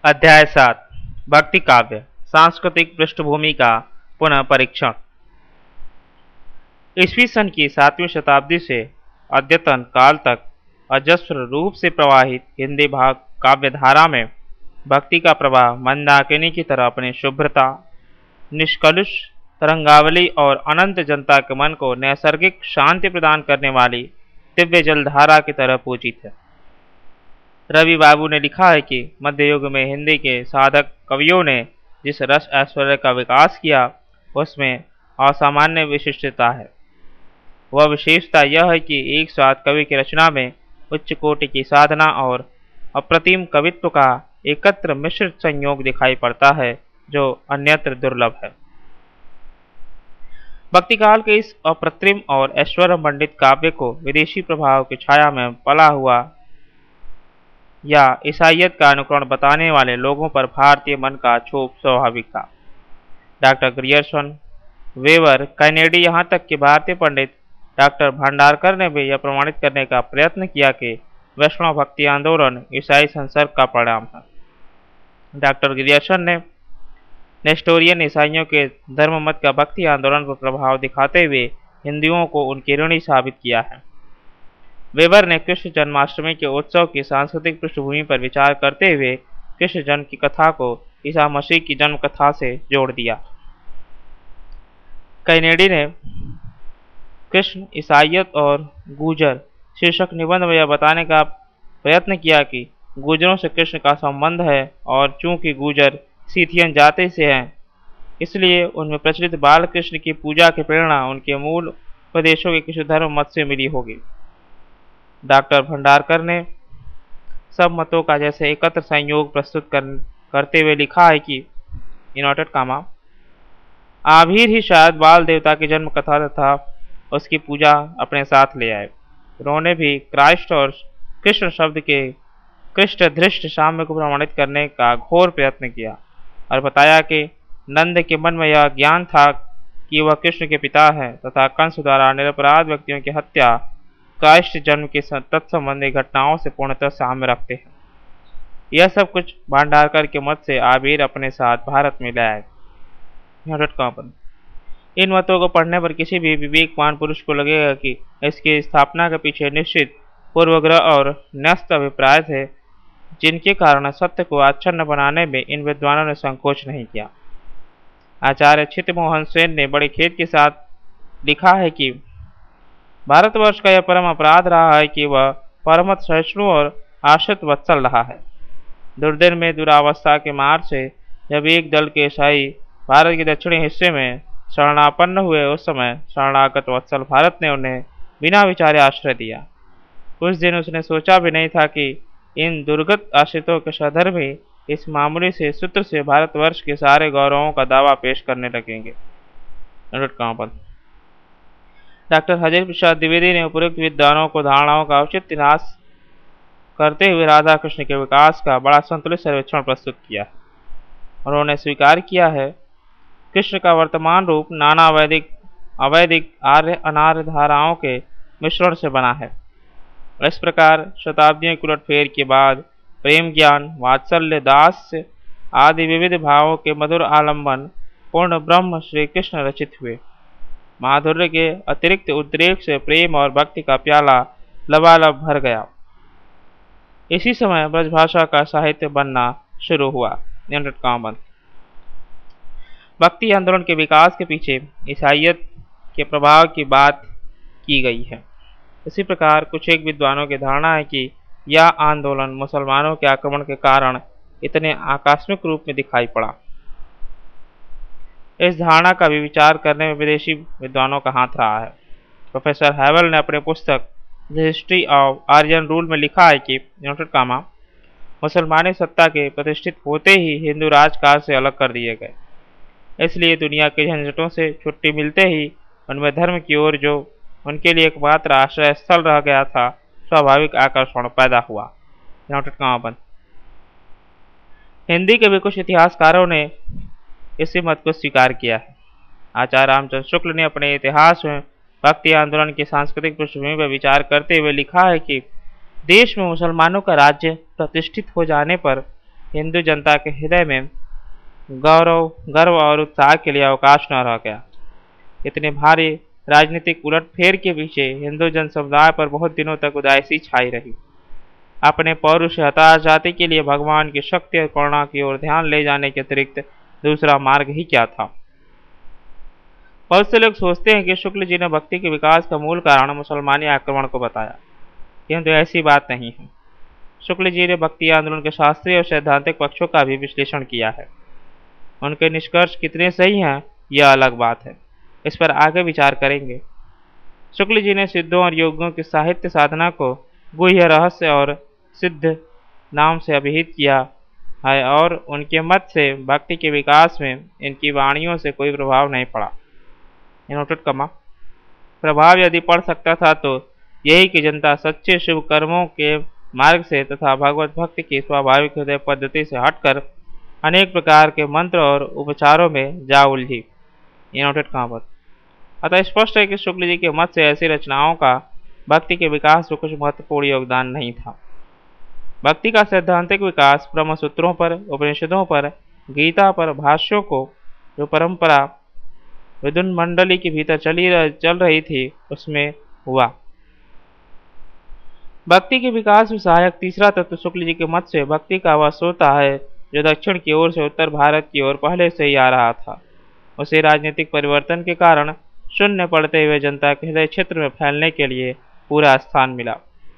अध्याय 7 भक्ति काव्य सांस्कृतिक पृष्ठभूमि का पुनः परीक्षण। ईस्वी सन की 7वीं शताब्दी से अद्यतन काल तक अजस्र रूप से प्रवाहित हिंदी भाग काव्य धारा में भक्ति का प्रवाह मंदाकिनी की तरह अपनी शुभ्रता, निष्कलुष तरंगावली और अनंत जनता के मन को नैसर्गिक शांति प्रदान करने वाली दिव्य जलधारा की तरह पूजित है। रवि बाबू ने लिखा है कि मध्य युग में हिंदी के साधक कवियों ने जिस रस ऐश्वर्य का विकास किया उसमें असामान्य विशिष्टता है। वह विशेषता यह है कि एक साथ कवि की रचना में उच्च कोटि की साधना और अप्रतिम कवित्व का एकत्र मिश्रित संयोग दिखाई पड़ता है जो अन्यत्र दुर्लभ है। भक्ति काल के इस अप्रतिम और ऐश्वर्य मंडित काव्य को विदेशी प्रभाव की छाया में पला हुआ या ईसाइयत का अनुकरण बताने वाले लोगों पर भारतीय मन का क्षोभ स्वाभाविक था। डॉक्टर ग्रियर्सन, वेवर, कैनेडी, यहाँ तक कि भारतीय पंडित डॉक्टर भंडारकर ने भी यह प्रमाणित करने का प्रयत्न किया कि वैष्णव भक्ति आंदोलन ईसाई संसर्ग का परिणाम है। डॉक्टर ग्रियर्सन ने नेस्टोरियन ईसाइयों के धर्म मत का भक्ति आंदोलन पर प्रभाव दिखाते हुए हिंदुओं को उनकी ऋणी साबित किया है। वेबर ने कृष्ण जन्माष्टमी के उत्सव की सांस्कृतिक पृष्ठभूमि पर विचार करते हुए कृष्ण जन्म की कथा को ईसा मसीह की जन्म कथा से जोड़ दिया। कैनेडी ने कृष्ण, ईसाइयत और गूजर शीर्षक निबंध में यह बताने का प्रयत्न किया कि गूजरों से कृष्ण का संबंध है और चूंकि गूजर सीथियन जाति से हैं इसलिए उनमें प्रचलित बाल कृष्ण की पूजा की प्रेरणा उनके मूल प्रदेशों के किसी धर्म मत से मिली होगी। डॉक्टर भंडारकर ने सब मतों का जैसे एकत्र संयोग प्रस्तुत करते हुए लिखा है कि इनवर्टेड कामा आभीर ही शायद बाल देवता की जन्म कथा तथा उसकी पूजा अपने साथ ले आए। उन्होंने भी क्राइस्ट और कृष्ण शब्द के कृष्ण धृष्ट साम्य को प्रमाणित करने का घोर प्रयत्न किया और बताया कि नंद के मन में यह ज्ञान था कि वह कृष्ण के पिता हैं तथा कंस द्वारा निरपराध व्यक्तियों की हत्या क्राइस्ट जन्म के तत्संबंधी घटनाओं से पूर्णतः साम्य रखते हैं। यह सब कुछ भंडारकर के मत से आबिर अपने साथ भारत में लाए। इन मतों को पढ़ने पर किसी भी विवेकवान पुरुष को लगेगा कि इसकी स्थापना के पीछे निश्चित पूर्वग्रह और न्यस्त अभिप्राय थे जिनके कारण सत्य को आच्छन्न बनाने में इन विद्वानों ने संकोच नहीं किया। आचार्य चित्तमोहन सेन ने बड़े खेद के साथ लिखा है कि भारतवर्ष का यह परम अपराध रहा है कि वह परमत सहिष्णु और आश्रित वत्सल रहा है। दुर्दिन में दुरावस्था के मार से जब एक दल के ईसाई भारत के दक्षिणी हिस्से में शरणापन्न हुए उस समय शरणागत वत्सल भारत ने उन्हें बिना विचारे आश्रय दिया। कुछ दिन उसने सोचा भी नहीं था कि इन दुर्गत आश्रितों के सधर्मी इस मामूली से सूत्र से भारतवर्ष के सारे गौरवों का दावा पेश करने लगेंगे। डॉक्टर हरिहर प्रसाद द्विवेदी ने उपयुक्त विद्वानों को धारणाओं का उचित नाश करते हुए राधा कृष्ण के विकास का बड़ा संतुलित सर्वेक्षण प्रस्तुत किया। उन्होंने स्वीकार किया है कृष्ण का वर्तमान रूप नाना वैदिक अवैदिक आर्य अनार्य धाराओं के मिश्रण से बना है। इस प्रकार शताब्दियों के उलटफेर के बाद प्रेम, ज्ञान, वात्सल्य, दास्य आदि विविध भावों के मधुर आलंबन पूर्ण ब्रह्म श्री कृष्ण रचित हुए। माधुर्य के अतिरिक्त उद्रेक से प्रेम और भक्ति का प्याला लबालब भर गया। इसी समय ब्रजभाषा का साहित्य बनना शुरू हुआ। भक्ति आंदोलन के विकास के पीछे ईसाइयत के प्रभाव की बात की गई है। इसी प्रकार कुछ एक विद्वानों की धारणा है कि यह आंदोलन मुसलमानों के आक्रमण के कारण इतने आकस्मिक रूप में दिखाई पड़ा। इस धारणा का भी विचार करने में विदेशी विद्वानों का हाथ रहा है। प्रोफेसर हैवल ने अपने पुस्तक the history of Aryan rule में लिखा है कि मुसलमानी सत्ता के प्रतिष्ठित होते ही हिंदू राजकाज से अलग कर दिए गए, इसलिए दुनिया के झंझटों से छुट्टी मिलते ही उनमें धर्म की ओर जो उनके लिए एकमात्र आश्रय स्थल रह गया था स्वाभाविक आकर्षण पैदा हुआ। हिंदी के भी कुछ इतिहासकारों ने इसी मत को स्वीकार किया है। आचार्य रामचंद्र शुक्ल ने अपने इतिहास में भक्ति आंदोलन की सांस्कृतिक पृष्ठभूमि पर विचार करते हुए लिखा है कि देश में मुसलमानों का राज्य प्रतिष्ठित हो जाने पर हिंदू जनता के हृदय में गर्व और उत्साह के लिए अवकाश न रह गया। इतने भारी राजनीतिक उलटफेर के पीछे हिंदू जन समुदाय पर बहुत दिनों तक उदासी छाई रही। अपने पौरुष हताश जाति के लिए भगवान की शक्ति और करुणा की ओर ध्यान ले जाने के अतिरिक्त दूसरा मार्ग ही क्या था। बहुत से लोग सोचते हैं कि शुक्ल जी ने भक्ति के विकास का मूल कारण मुसलमानी आक्रमण को बताया, किंतु ऐसी बात नहीं है। शुक्ल जी ने भक्ति आंदोलन के शास्त्रीय और सैद्धांतिक पक्षों का भी विश्लेषण किया है। उनके निष्कर्ष कितने सही हैं यह अलग बात है, इस पर आगे विचार करेंगे। शुक्ल जी ने सिद्धों और योगियों की साहित्य साधना को गुह्य रहस्य और सिद्ध नाम से अभिहित किया है और उनके मत से भक्ति के विकास में इनकी वाणियों से कोई प्रभाव नहीं पड़ा। प्रभाव यदि पड़ सकता था तो यही कि जनता सच्चे शुभ कर्मों के मार्ग से तथा भगवत भक्ति की स्वाभाविक हृदय पद्धति से हटकर अनेक प्रकार के मंत्र और उपचारों में जा उलझी। अतः स्पष्ट है कि शुक्ल जी के मत से ऐसी रचनाओं का भक्ति के विकास में कुछ महत्वपूर्ण योगदान नहीं था। भक्ति का सैद्धांतिक विकास ब्रह्म सूत्रों पर, उपनिषदों पर, गीता पर, भाष्यों को जो परंपरा विद्वन मंडली के भीतर चल रही थी उसमें हुआ। भक्ति के विकास में सहायक तीसरा तत्व शुक्ल जी के मत से भक्ति का वह सोता है जो दक्षिण की ओर से उत्तर भारत की ओर पहले से ही आ रहा था। उसे राजनीतिक परिवर्तन के कारण शून्य पड़ते हुए जनता के हृदय क्षेत्र में फैलने के लिए पूरा स्थान मिला।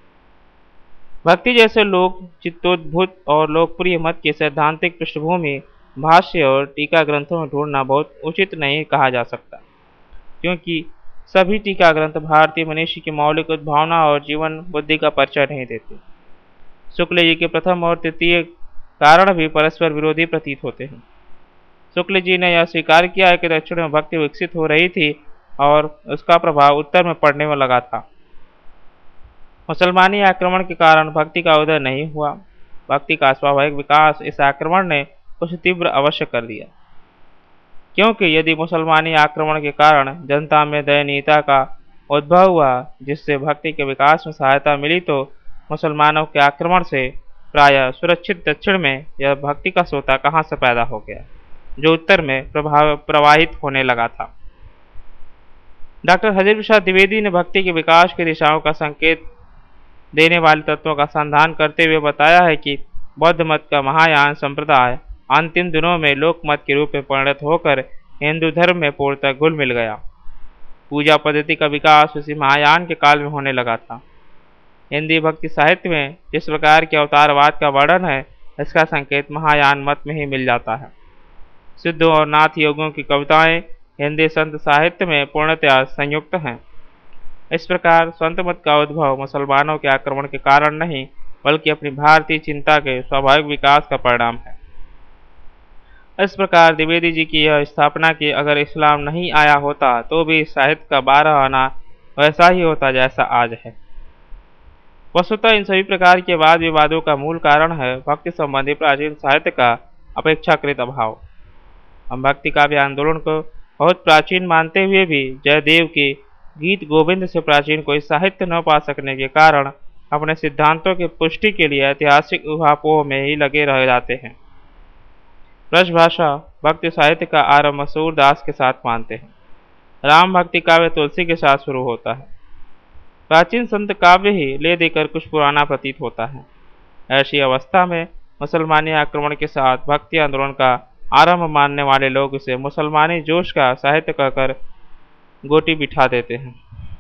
भक्ति जैसे लोक चित्तोद्भूत और लोकप्रिय मत की सैद्धांतिक पृष्ठभूमि भाष्य और टीका ग्रंथों में ढूंढना बहुत उचित नहीं कहा जा सकता, क्योंकि सभी टीका ग्रंथ भारतीय मनुष्य की मौलिक उद्भावना और जीवन बुद्धि का परिचय नहीं देते। शुक्ल जी के प्रथम और तृतीय कारण भी परस्पर विरोधी प्रतीत होते हैं। शुक्ल जी ने यह स्वीकार किया है कि दक्षिण में भक्ति विकसित हो रही थी और उसका प्रभाव उत्तर में पड़ने में लगा था। मुसलमानी आक्रमण के कारण भक्ति का उदय नहीं हुआ। भक्ति का स्वाभाविक विकास इस आक्रमण ने कुछ तीव्र अवश्य कर दिया, क्योंकि यदि मुसलमानी आक्रमण के कारण जनता में दयनीयता का उद्भव हुआ जिससे भक्ति के विकास में सहायता मिली, तो मुसलमानों के आक्रमण से प्रायः सुरक्षित दक्षिण में यह भक्ति का सोता कहाँ से पैदा हो गया जो उत्तर में प्रवाहित होने लगा था। डॉक्टर हज़ीर प्रसाद द्विवेदी ने भक्ति के विकास की दिशाओं का संकेत देने वाले तत्वों का संधान करते हुए बताया है कि बौद्ध मत का महायान संप्रदाय अंतिम दिनों में लोक मत के रूप में परिणत होकर हिंदू धर्म में पूर्णतः घुल मिल गया। पूजा पद्धति का विकास उसी महायान के काल में होने लगा था। हिंदी भक्ति साहित्य में जिस प्रकार के अवतारवाद का वर्णन है इसका संकेत महायान मत में ही मिल जाता है। सिद्धों और नाथ योगियों की कविताएं हिंदी संत साहित्य में पूर्णतया संयुक्त हैं। इस प्रकार संत मत का उद्भव मुसलमानों के आक्रमण के कारण नहीं बल्कि अपनी भारतीय चिंता के स्वाभाविक विकास का परिणाम है। इस प्रकार द्विवेदी जी की यह स्थापना की अगर इस्लाम नहीं आया होता तो भी साहित्य का 12 आना वैसा ही होता जैसा आज है। वस्तुतः इन सभी प्रकार के वाद विवादों का मूल कारण है भक्ति संबंधी प्राचीन साहित्य का अपेक्षाकृत अभाव। हम भक्ति काव्य आंदोलन को बहुत प्राचीन मानते हुए भी जयदेव के गीत गोविंद से प्राचीन कोई साहित्य न पा सकने के कारण अपने सिद्धांतों की पुष्टि के लिए ऐतिहासिक उहापोह में ही लगे रह जाते हैं। ब्रजभाषा भक्ति साहित्य का आरंभ मसूर दास के साथ मानते हैं। राम भक्ति काव्य तुलसी के साथ शुरू होता है। प्राचीन संत काव्य ही ले देकर कुछ पुराना प्रतीत होता है। ऐसी अवस्था में मुसलमानी आक्रमण के साथ भक्ति आंदोलन का आरंभ मानने वाले लोग इसे मुसलमानी जोश का साहित्य कहकर गोटी बिठा देते हैं।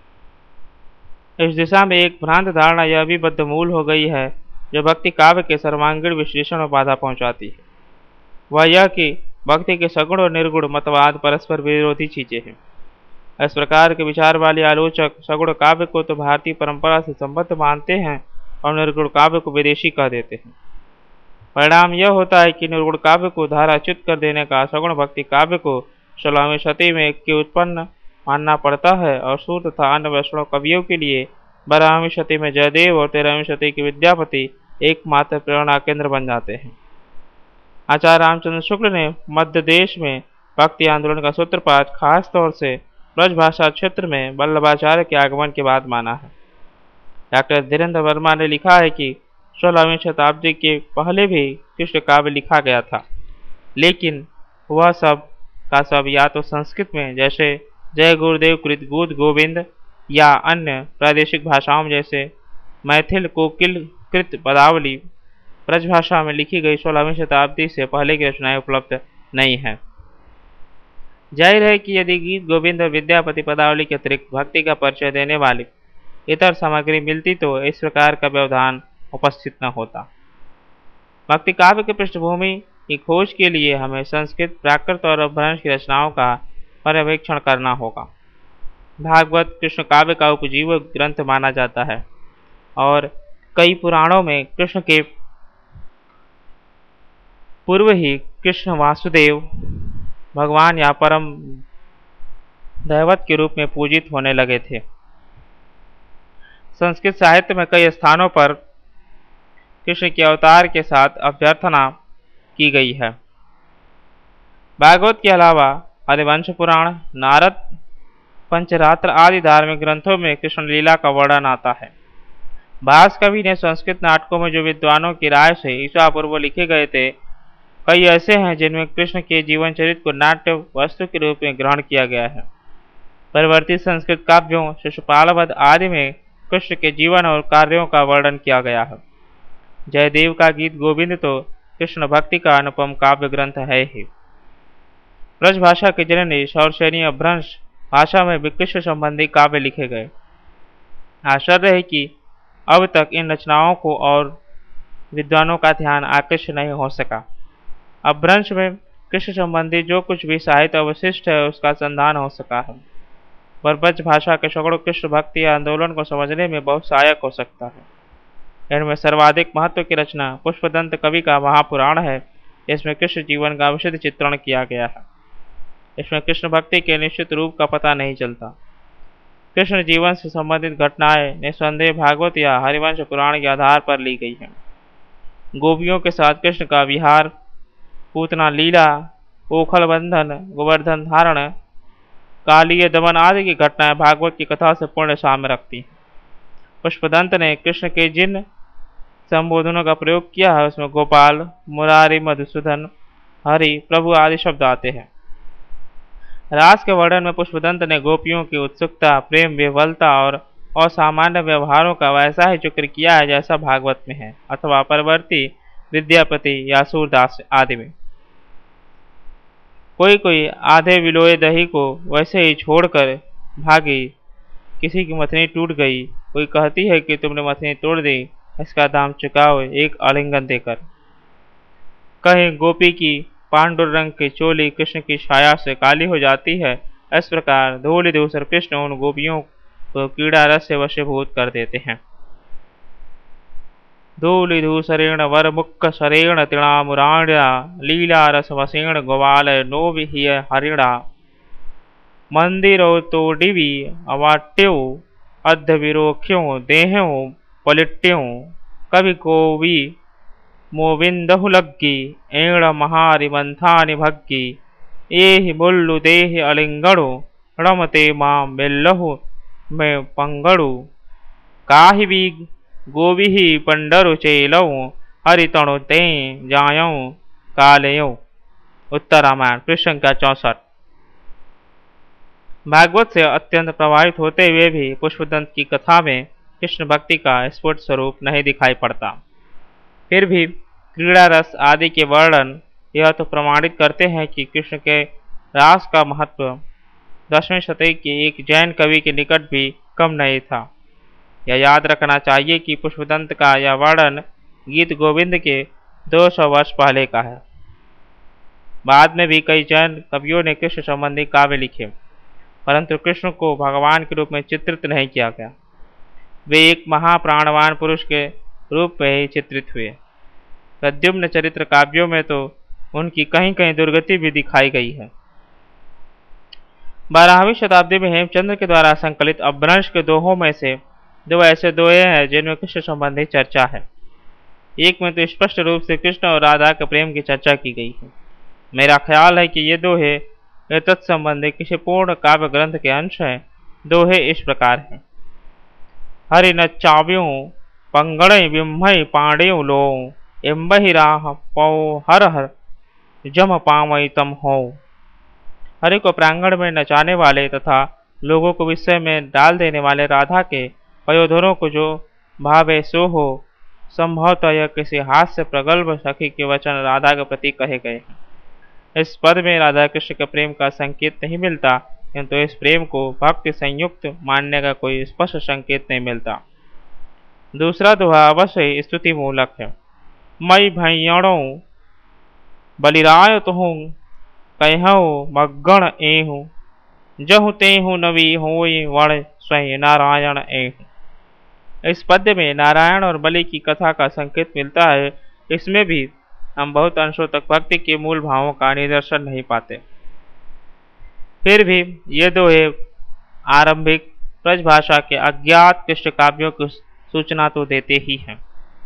इस दिशा में एक भ्रांत धारणा यह भी बद्धमूल हो गई है जो भक्ति काव्य के सर्वांगीण विश्लेषण में बाधा पहुंचाती है। वह यह कि भक्ति के सगुण और निर्गुण मतवाद परस्पर विरोधी चीजें हैं। इस प्रकार के विचार वाले आलोचक सगुण काव्य को तो भारतीय परंपरा से संबद्ध मानते हैं और निर्गुण काव्य को विदेशी कह देते हैं। परिणाम यह होता है कि निर्गुण काव्य को धाराच्युत कर देने का सगुण भक्ति काव्य को 16वीं शती में के उत्पन्न मानना पड़ता है और सूर तथा अन्य वैष्णव कवियों के लिए 12वीं शती में जयदेव और 13वीं शती के विद्यापति एकमात्र प्रेरणा केंद्र बन जाते हैं। आचार्य रामचंद्र शुक्ल ने मध्य देश में भक्ति आंदोलन का सूत्रपात खास तौर से ब्रजभाषा क्षेत्र में वल्लभाचार्य के आगमन के बाद माना है। डॉक्टर धीरेन्द्र वर्मा ने लिखा है कि 16वीं शताब्दी के पहले भी कृष्ण काव्य लिखा गया था, लेकिन वह सब का सब या तो संस्कृत में जैसे जय गुरुदेव कृत गूढ़ गोविंद या अन्य प्रादेशिक भाषाओं जैसे मैथिल कोकिल कृत पदावली ब्रजभाषा में लिखी गई 16वीं शताब्दी से पहले की रचनाएं उपलब्ध नहीं है। जाहिर है कि यदि गीत गोविंद और विद्यापति पदावली के अतिरिक्त भक्ति का परिचय देने वाली इतर सामग्री मिलती तो इस प्रकार का व्यवधान उपस्थित न होता। भक्ति काव्य की पृष्ठभूमि की खोज के लिए हमें संस्कृत, प्राकृत और अपभ्रंश की रचनाओं का पर्यवेक्षण करना होगा। भागवत कृष्ण काव्य का उपजीवक ग्रंथ माना जाता है और कई पुराणों में कृष्ण के पूर्व ही कृष्ण वासुदेव भगवान या परम दैवत के रूप में पूजित होने लगे थे। संस्कृत साहित्य में कई स्थानों पर कृष्ण के अवतार के साथ अभ्यर्थना की गई है। भागवत के अलावा हरिवंश पुराण, नारद पंचरात्र आदि धार्मिक ग्रंथों में कृष्ण लीला का वर्णन आता है। भास कवि ने संस्कृत नाटकों में जो विद्वानों की राय से ईसा पूर्व लिखे गए थे, कई ऐसे हैं जिनमें कृष्ण के जीवन चरित्र को नाट्य वस्तु के रूप में ग्रहण किया गया है। परिवर्तित संस्कृत काव्यों, शिशुपाल आदि में कृष्ण के जीवन और कार्यों का वर्णन किया गया है। जयदेव का गीत गोविंद तो कृष्ण भक्ति का अनुपम काव्य ग्रंथ है ही। ब्रजभाषा के जननी शौरसेनी अपभ्रंश भाषा में भी कृष्ण संबंधी काव्य लिखे गए। आश्चर्य है कि अब तक इन रचनाओं को और विद्वानों का ध्यान आकृष्ट नहीं हो सका। अपभ्रंश में कृष्ण संबंधी जो कुछ भी साहित्य अवशिष्ट है उसका संधान हो सका है, पर ब्रजभाषा के सैकड़ों कृष्ण भक्ति या आंदोलन को समझने में बहुत सहायक हो सकता है। इनमें सर्वाधिक महत्व की रचना पुष्पदंत कवि का महापुराण है। इसमें कृष्ण जीवन का विशद चित्रण किया गया है। इसमें कृष्ण भक्ति के निश्चित रूप का पता नहीं चलता। कृष्ण जीवन से संबंधित घटनाएं निस्संदेह भागवत या हरिवंश पुराण के आधार पर ली गई हैं। गोपियों के साथ कृष्ण का विहार, पूतना लीला, ओखल बंधन, गोवर्धन धारण, कालीय दमन आदि की घटनाएं भागवत की कथा से पूर्ण साम्य रखती हैं। पुष्पदंत ने कृष्ण के जिन संबोधनों का प्रयोग किया है उसमें गोपाल, मुरारी, मधुसूदन, हरि, प्रभु आदि शब्द आते हैं। रास के वर्णन में पुष्पदंत ने गोपियों की उत्सुकता, प्रेम, विह्वलता और असामान्य व्यवहारों का वैसा ही जिक्र किया है जैसा भागवत में है अथवा परवर्ती विद्यापति या सूरदास आदि में। कोई कोई आधे विलोए दही को वैसे ही छोड़कर भागी, किसी की मथनी टूट गई, कोई कहती है कि तुमने मथनी तोड़ दी, इसका दाम चुकाओ एक आलिंगन देकर। कहीं गोपी की पांडुर रंग की चोली कृष्ण की छाया से काली हो जाती है। इस प्रकार धूलि धूसर कृष्ण उन गोपियों को कीड़ा रस से वशीभूत कर देते हैं। धूलि धूसरेण वर मुक्ख सरेण तिणामुराण्या लीला रस वसेण गोवाल नो विहिय हरिणा मंदिरो तो डिवी अवाट्यो अध विरोख्यों देह्यों पलिट्यों कवि कोवी मोविंदहु लग्गी एण महारि मंथानि भग्गी एहि मुल्लु देहि अलिंगणु रमते मां बिल्लहु में पंगड़ु काहि भी गोविहि पंडरु चेलौ हरितणु ते जायौ कालयौ। उत्तर रामायण पृष्ठ संख्या 64। भागवत से अत्यंत प्रभावित होते हुए भी पुष्पदंत की कथा में कृष्ण भक्ति का स्फुट स्वरूप नहीं दिखाई पड़ता। फिर भी क्रीड़ा रस आदि के वर्णन यह तो प्रमाणित करते हैं कि कृष्ण के रास का महत्व 10वीं शताब्दी के एक जैन कवि के निकट भी कम नहीं था। यह याद रखना चाहिए कि पुष्पदंत का यह वर्णन गीत गोविंद के 200 वर्ष पहले का है। बाद में भी कई जैन कवियों ने कृष्ण संबंधी काव्य लिखे, परंतु कृष्ण को भगवान के रूप में चित्रित नहीं किया गया। वे एक महाप्राणवान पुरुष के रूप में ही चित्रित हुए। प्रद्युम्न चरित्र काव्यों में तो उनकी कहीं कहीं दुर्गति भी दिखाई गई है। 12वीं शताब्दी में हेमचंद्र के द्वारा संकलित अपभ्रंश के दोहों में से 2 ऐसे दोहे हैं जिनमें कृष्ण संबंधी चर्चा है। एक में तो स्पष्ट रूप से कृष्ण और राधा के प्रेम की चर्चा की गई है। मेरा ख्याल है कि ये दोहे तत्संबंधी किसी पूर्ण काव्य ग्रंथ के अंश हैं। दोहे इस प्रकार हैं। हरि नच्चाव्यों पंगड़े बिम्हई पांडेव लो, एम्बहि राह पौ हर हर जम पावई तम हो। हरि को प्रांगण में नचाने वाले तथा लोगों को विस्मय में डाल देने वाले राधा के पयोधरों को जो भावे सो हो। संभवतः यह किसी हास्य प्रगल्भ सखी के वचन राधा के प्रति कहे गए हैं। इस पद में राधा कृष्ण के प्रेम का संकेत नहीं मिलता, किंतु इस प्रेम को भक्ति संयुक्त मानने का कोई स्पष्ट संकेत नहीं मिलता। दूसरा दोहा अवश्य स्तुति मूलक है। मई भैयणों बलिराय तुहूँ कहूँ मग्गण एहूँ, जहु तेहु नवी होय वण स्वयं नारायण एहूँ। इस पद्य में नारायण और बलि की कथा का संकेत मिलता है। इसमें भी हम बहुत अंशों तक भक्ति के मूल भावों का निदर्शन नहीं पाते। फिर भी ये दोहे आरंभिक ब्रजभाषा के अज्ञात कृष्ण काव्यों की सूचना तो देते ही हैं।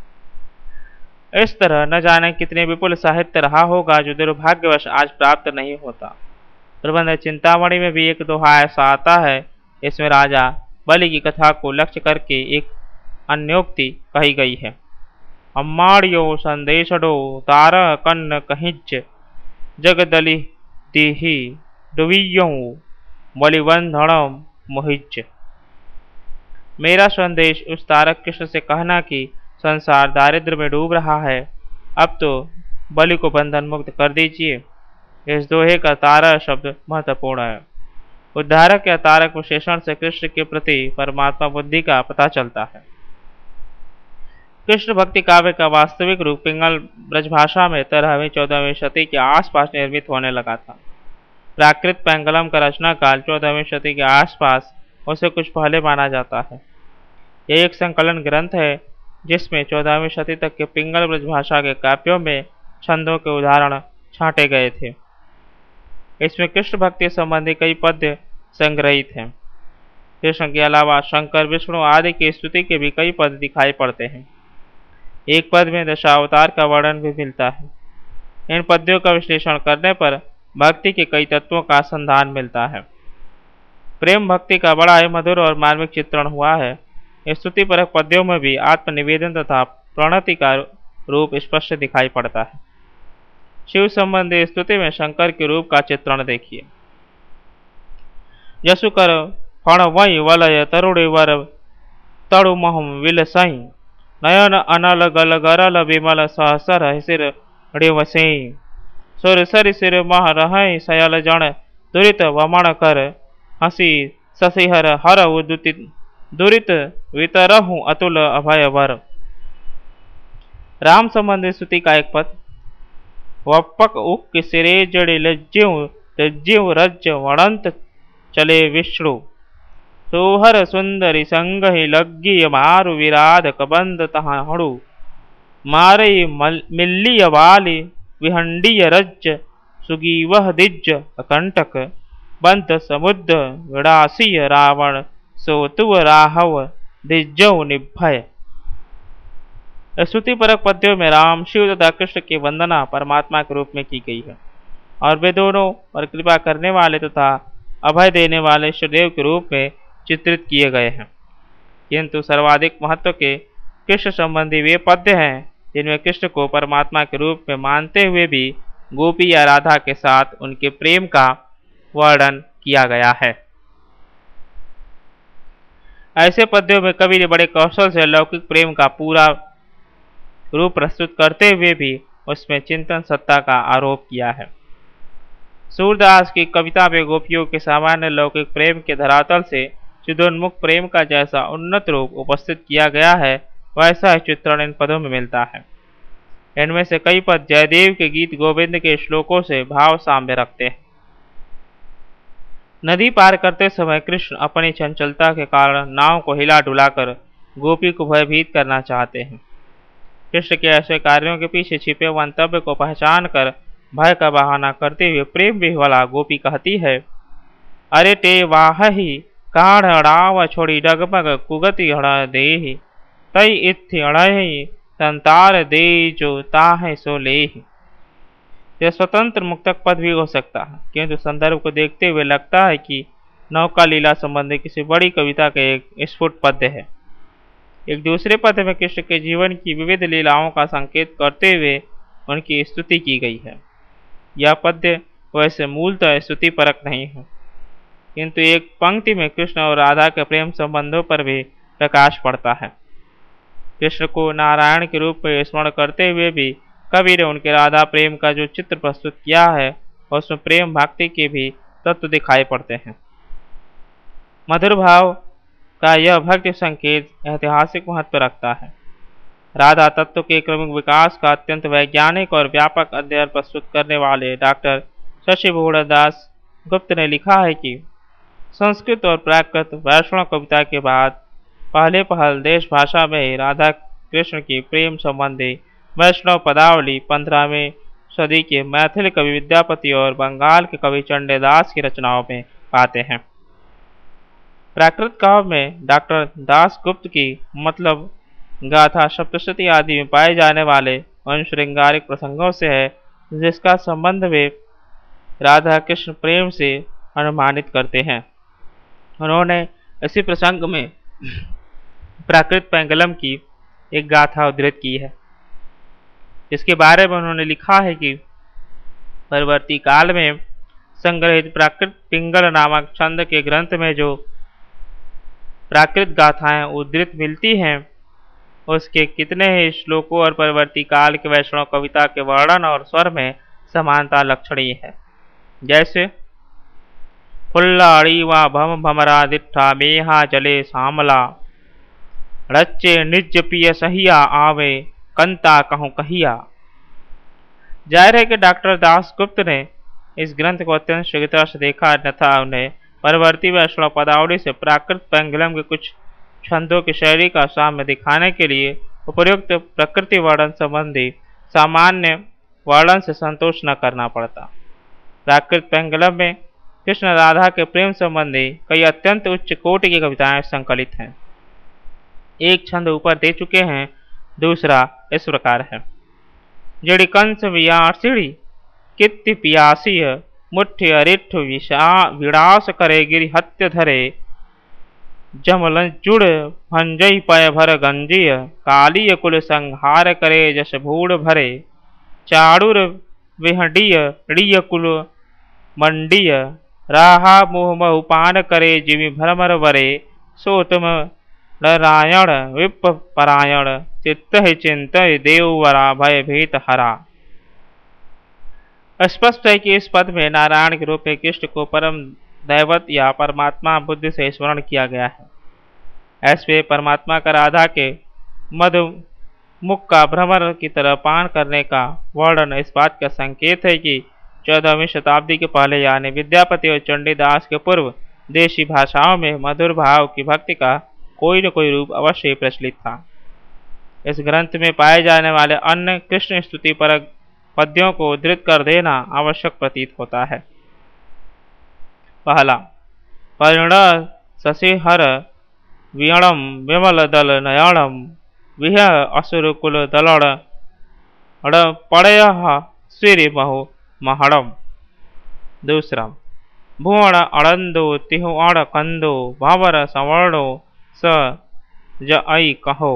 इस तरह न जाने कितने विपुल साहित्य रहा होगा जो दुर्भाग्यवश आज प्राप्त नहीं होता। प्रबंध चिंतामणि में भी एक दोहा ऐसा आता है। इसमें राजा बलि की कथा को लक्ष्य करके एक अन्योक्ति कही गई है। अम्माड़ियो संदेशडो तार कन्न कहिच, जगदलि दीही डुबियो बलिबंधन मोहिच। मेरा संदेश उस तारक कृष्ण से कहना कि संसार दारिद्र में डूब रहा है, अब तो बलि को बंधन मुक्त कर दीजिए। इस दोहे का तारा शब्द महत्वपूर्ण है। उद्धारक या तारक विशेषण से कृष्ण के प्रति परमात्मा बुद्धि का पता चलता है। कृष्ण भक्ति काव्य का वास्तविक रूप पिंगल ब्रजभाषा में 13वीं-14वीं शती के आसपास निर्मित होने लगा था। प्राकृत पैंगलम का रचना काल 14वीं शती के आसपास उसे कुछ पहले माना जाता है। यह एक संकलन ग्रंथ है जिसमें 14वीं शती तक के पिंगल ब्रजभाषा के काव्यों में छंदों के उदाहरण छांटे गए थे। इसमें कृष्ण भक्ति संबंधी कई पद्य संग्रहित हैं। कृष्ण के अलावा शंकर, विष्णु आदि की स्तुति के भी कई पद दिखाई पड़ते हैं। एक पद में दशावतार का वर्णन भी मिलता है। इन पद्यों का विश्लेषण करने पर भक्ति के कई तत्वों का संधान मिलता है। प्रेम भक्ति का बड़ा ही मधुर और मार्मिक चित्रण हुआ है। स्तुति परक पद्यों में भी आत्मनिवेदन तथा प्रणति का रूप स्पष्ट दिखाई पड़ता है। शिव संबंधी स्तुति में शंकर के रूप का चित्रण देखिए। जसुकर फण वई वलय तरुणी वर तड़ु महम विल सही, नयन अनल गल गरल विमल सहसर सिर ऋवसे, सुर सरि सिर मह रह सयल जन दुरित वमन कर, हसी ससिहर हर दुरित वितरहु अतुल अभय वर। राम संबंधी स्तुति का एक पद। वपक उक सिरे जड़े लज्जिव रज वणंत चले विष्णु, तोहर सुंदरी संग ही लग्गी मारु विराध कबंद तहाड़ू, मारई मिल्ली वाली विहंडी रज सुगी वह दिज अकंटक, बंत समुद्र विड़ासी रावण सोतुव राहव दिज्जव निभय। स्तुति परक पद्यों में राम, शिव तथा कृष्ण की वंदना परमात्मा के रूप में की गई है और वे दोनों पर कृपा करने वाले तथा अभय देने वाले इष्टदेव के रूप में चित्रित किए गए हैं। किंतु सर्वाधिक महत्व के कृष्ण संबंधी वे पद्य हैं जिनमें कृष्ण को परमात्मा के रूप में मानते हुए भी गोपी या राधा के साथ उनके प्रेम का वर्णन किया गया है। ऐसे पद्यों में कवि ने बड़े कौशल से लौकिक प्रेम का पूरा रूप प्रस्तुत करते हुए भी उसमें चिंतन सत्ता का आरोप किया है। सूरदास की कविता में गोपियों के सामान्य लौकिक प्रेम के धरातल से चिदोन्मुख प्रेम का जैसा उन्नत रूप उपस्थित किया गया है, वैसा ही चित्रण इन पदों में मिलता है। इनमें से कई पद जयदेव के गीत गोविंद के श्लोकों से भाव साम्य रखते हैं। नदी पार करते समय कृष्ण अपनी चंचलता के कारण नाव को हिला डुलाकर गोपी को भयभीत करना चाहते हैं। कृष्ण के ऐसे कार्यों के पीछे छिपे मंतव्य को पहचान कर भय का बहाना करते हुए प्रेम विह्वला गोपी कहती है, अरे टे वाह ही काढ़ अड़ाव छोड़ी डगमग कुगति अड़ देहि, तई इत्थि अड़हि संतार दे जो ताहे सो लेहि। यह स्वतंत्र मुक्तक पद भी हो सकता है, किंतु संदर्भ को देखते हुए लगता है कि नौका लीला संबंधी किसी बड़ी कविता का एक स्फुट पद्य है। एक दूसरे पद में कृष्ण के जीवन की विविध लीलाओं का संकेत करते हुए उनकी स्तुति की गई है। यह पद्य वैसे मूलतः स्तुति परक नहीं है, किंतु एक पंक्ति में कृष्ण और राधा के प्रेम संबंधों पर भी प्रकाश पड़ता है। कृष्ण को नारायण के रूप में स्मरण करते हुए भी कवि ने उनके राधा प्रेम का जो चित्र प्रस्तुत किया है उसमें प्रेम भक्ति के भी तत्व दिखाई पड़ते हैं। मधुर भाव का यह भक्ति संकेत ऐतिहासिक महत्व रखता है। राधा तत्व के क्रमिक विकास का अत्यंत वैज्ञानिक और व्यापक अध्ययन प्रस्तुत करने वाले डॉक्टर शशिभूषण दास गुप्त ने लिखा है कि संस्कृत और प्राकृत वैष्णव कविता के बाद पहले पहल देश भाषा में राधा कृष्ण की प्रेम संबंधी वैष्णव पदावली 15वीं सदी के मैथिल कवि विद्यापति और बंगाल के कवि चंडीदास की रचनाओं में पाते हैं। प्राकृत काव्य में डॉक्टर दास गुप्त की मतलब गाथा सप्तशती आदि में पाए जाने वाले उन श्रृंगारिक प्रसंगों से है जिसका संबंध वे राधा कृष्ण प्रेम से अनुमानित करते हैं। उन्होंने इसी प्रसंग में प्राकृत पैंगलम की एक गाथा उद्धृत की है, जिसके बारे में उन्होंने लिखा है कि परवर्ती काल में संग्रहित प्राकृत पिंगल नामक छंद के ग्रंथ में जो प्राकृत गाथाएं उद्धृत मिलती हैं उसके कितने ही श्लोकों और परवर्ती काल के वैष्णव कविता के वर्णन और स्वर में समानता लक्षणीय है। जैसे फुल्लाड़ी व भम भमरा दिट्ठा मेहा जले सामला रच्चे निज पिय सहिया आवे कंता कहूँ कहिया। जाहिर है कि डॉक्टर दास गुप्त ने इस ग्रंथ को अत्यंत शीघ्रता से देखा, अन्यथा उन्हें परवर्ती वैष्णव पदावली से प्राकृत पैंगलम के कुछ छंदों की शैली का साम्य दिखाने के लिए उपयुक्त प्रकृति वर्णन संबंधी सामान्य वर्णन से संतोष न करना पड़ता। प्राकृत पैंगलम में कृष्ण राधा के प्रेम संबंधी कई अत्यंत उच्च कोटि की कविताएं संकलित हैं। एक छंद ऊपर दे चुके हैं, दूसरा इस प्रकार है। जड़ी कंस वियासिड़ी कित्ति पियासी मुठ्ठी अरिठ विड़ास करे गिरि हत्य धरे जमल जुड़ भंजई पय भर गंजीय कालीय कुल संहार करे जस भूड़ भरे चाड़ुर विहडीय ऋय कुल मंडीय राहा मोह बहुपान करे जिमि भ्रमर वरे सो तुम नारायण विप परायण चित्त चिंत देववरा भय भीत हरा। स्पष्ट है कि इस पद में नारायण के रूप में कृष्ण को परम दैवत या परमात्मा बुद्धि से स्मरण किया गया है। ऐसे परमात्मा का राधा के मधु मुख का भ्रमर की तरह पान करने का वर्णन इस बात का संकेत है कि 14वीं शताब्दी के पहले यानी विद्यापति और चंडीदास के पूर्व देशी भाषाओं में मधुर भाव की भक्ति का कोई न कोई रूप अवश्य प्रचलित था। इस ग्रंथ में पाए जाने वाले अन्य कृष्ण स्तुति परक पद्यों को उद्धृत कर देना आवश्यक प्रतीत होता है। पहला, परिण शशिहर वीणम विमल दल नयनम विह असुर कुल दलड़ पड़य श्री महु महड़म। दूसरा, भुवन अड़ंदो तिहु अड़ कंदो भावर संवर्णो स जई कहो।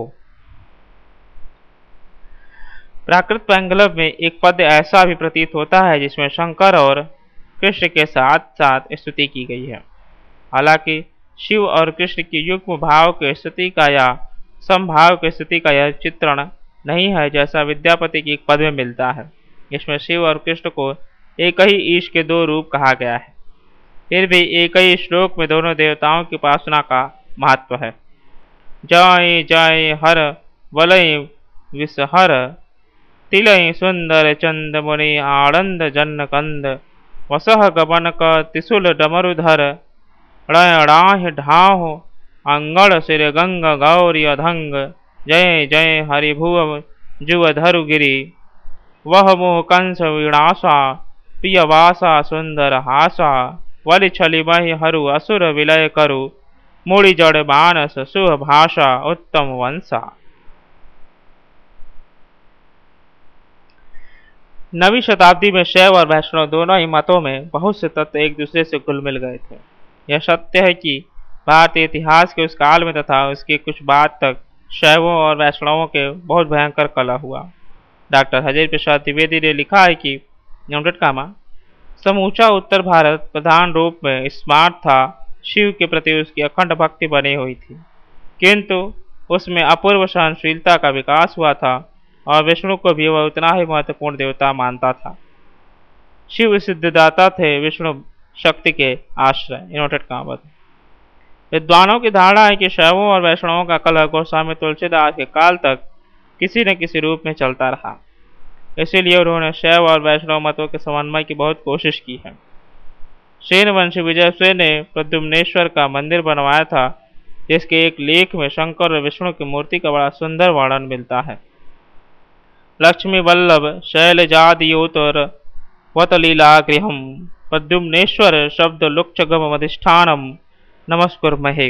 प्राकृत पैंगलम में एक पद्य ऐसा भी प्रतीत होता है जिसमें शंकर और कृष्ण के साथ साथ स्तुति की गई है। हालांकि शिव और कृष्ण की युग्म भाव के स्तुति का या समभाव के स्तुति का यह चित्रण नहीं है जैसा विद्यापति की एक पद में मिलता है। इसमें शिव और कृष्ण को एक ही ईश के दो रूप कहा गया है। फिर भी एक ही श्लोक में दोनों देवताओं की उपासना का महत्व है। जय जय हर वलय विषहर तिलय सुंदर चंद मुनि आनंद जन्न कंद वसह गबन क त्रिशूल डमरुधर ड़ाह ढाह अंगड़ सिर गंग गौरी अधंग जय जय हरिभुव जुव धरु गिरी वह मोह कंस विनाशा प्रियवासा सुंदर हासा वलि छलि महि हरु असुर विलय करु मूड़ी जड़ मानस शुभ भाषा उत्तम वंशा। नवीं शताब्दी में शैव और वैष्णव दोनों ही मतों में बहुत से तत्व एक दूसरे से घुल मिल गए थे। यह सत्य है कि भारतीय इतिहास के उस काल में तथा उसके कुछ बाद तक शैवों और वैष्णवों के बहुत भयंकर कलह हुआ। डॉक्टर हजेर प्रसाद द्विवेदी ने लिखा है कि नोटेड कामा समूचा उत्तर भारत प्रधान रूप में स्मार्ट था, शिव के प्रति उसकी अखंड भक्ति बनी हुई थी, किंतु उसमें अपूर्व सहनशीलता का विकास हुआ था और विष्णु को भी वह उतना ही महत्वपूर्ण देवता मानता था। शिव सिद्धदाता थे, विष्णु शक्ति के आश्रय। नोटेड कामा विद्वानों की धारणा है कि शैवों और वैष्णवों का कलह गोस्वामी तुलसीदास के काल तक किसी न किसी रूप में चलता रहा, इसीलिए उन्होंने शैव और वैष्णव मतों के समन्वय की बहुत कोशिश की है। सेन वंशी विजय सेन ने प्रद्युम्नेश्वर का मंदिर बनवाया था, जिसके एक लेख में शंकर और विष्णु की मूर्ति का बड़ा सुंदर वर्णन मिलता है। लक्ष्मी वल्लभ शैलजादियोतर वतलीला गृहम प्रद्युम्नेश्वर शब्द लुक्षगम अधिष्ठानम नमस्कुर्महे।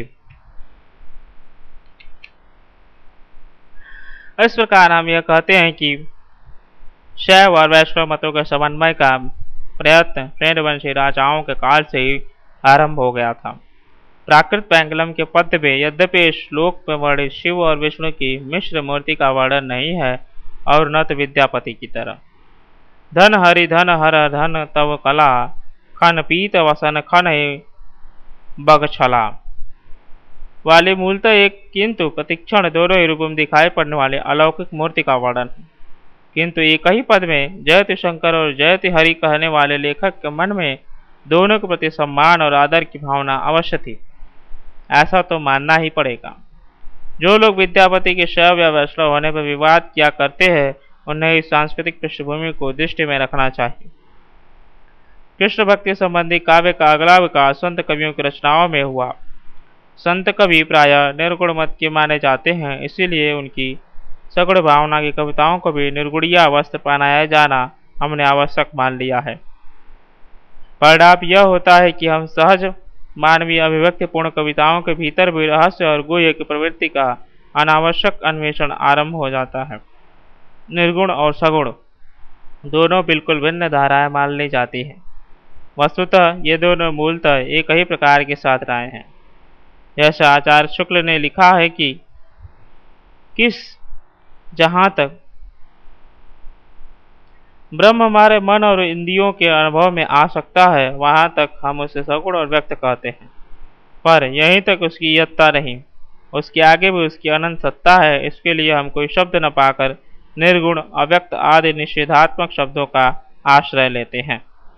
इस प्रकार हम यह कहते हैं कि शैव और वैष्णव मतों के समन्वय का प्रयत्न सेनवंशी राजाओं के काल से ही आरंभ हो गया था। प्राकृत पैंगलम के पद्य में यद्यपि श्लोक में वर्णित शिव और विष्णु की मिश्र मूर्ति का वर्णन नहीं है और न तो विद्यापति की तरह धन हरि धन हर धन तव कला खन पीत वसन खन बगछला वाले मूलतः एक किंतु प्रतिक्षण दोनों ही रूपों में दिखाई पड़ने वाले अलौकिक मूर्ति का वर्णन है, किंतु एक ही पद में जयति शंकर और जयति हरि कहने वाले लेखक के मन में दोनों के प्रति सम्मान और आदर की भावना अवश्य थी, ऐसा तो मानना ही पड़ेगा। जो लोग विद्यापति के शैव या वैष्णव होने पर विवाद किया करते हैं, उन्हें इस सांस्कृतिक पृष्ठभूमि को दृष्टि में रखना चाहिए। कृष्ण भक्ति संबंधी काव्य का अगला विकास संत कवियों की रचनाओं में हुआ। संत कवि प्रायः निर्गुण मत के माने जाते हैं, इसीलिए उनकी सगुण भावना की कविताओं को भी निर्गुणीय अवस्था पहनाया जाना हमने आवश्यक मान लिया है। परिणाम यह होता है कि हम सहज मानवीय अभिव्यक्तिपूर्ण कविताओं के भीतर भी रहस्य और गुह्य की प्रवृत्ति का अनावश्यक अन्वेषण आरंभ हो जाता है। निर्गुण और सगुण दोनों बिल्कुल भिन्न धाराएं मान ली जाती हैं। वस्तुतः ये दोनों मूलतः एक ही प्रकार की साधनाएं हैं। जैसा आचार्य शुक्ल ने लिखा है कि जहाँ तक ब्रह्म हमारे मन और इंद्रियों के अनुभव में आ सकता है, वहां तक हम उसे सगुण और व्यक्त कहते हैं, पर यहीं तक उसकी यत्ता नहीं, उसके आगे भी उसकी अनंत सत्ता है। इसके लिए हम कोई शब्द न पाकर निर्गुण, अव्यक्त आदि निषेधात्मक शब्दों का आश्रय लेते हैं।